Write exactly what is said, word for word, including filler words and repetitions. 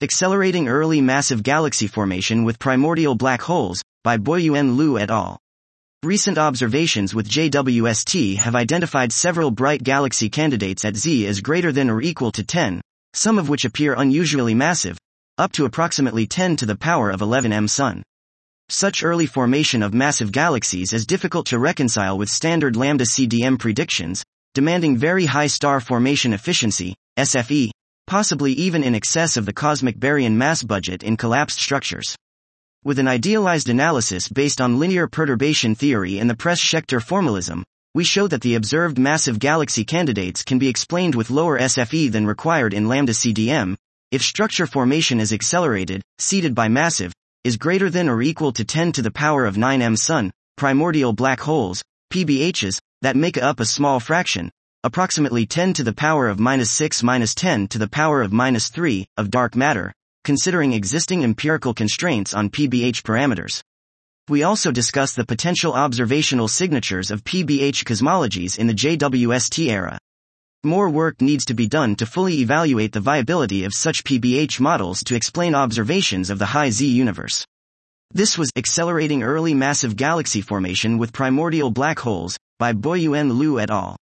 Accelerating Early Massive Galaxy Formation with Primordial Black Holes, by Boyuan Liu et al. Recent observations with J W S T have identified several bright galaxy candidates at Z as greater than or equal to ten, some of which appear unusually massive, up to approximately ten to the power of eleven M Sun. Such early formation of massive galaxies is difficult to reconcile with standard lambda C D M predictions, demanding very high star formation efficiency, S F E, possibly even in excess of the cosmic baryon mass budget in collapsed structures. With an idealized analysis based on linear perturbation theory and the Press-Schechter formalism, we show that the observed massive galaxy candidates can be explained with lower S F E than required in lambda C D M, if structure formation is accelerated, seeded by massive, is greater than or equal to ten to the power of nine M Sun, primordial black holes, P B Hs, that make up a small fraction, approximately ten to the power of minus six minus ten to the power of minus three, of dark matter, considering existing empirical constraints on P B H parameters. We also discuss the potential observational signatures of P B H cosmologies in the J W S T era. More work needs to be done to fully evaluate the viability of such P B H models to explain observations of the high Z universe. This was Accelerating Early Massive Galaxy Formation with Primordial Black Holes, by Boyuan Liu et al.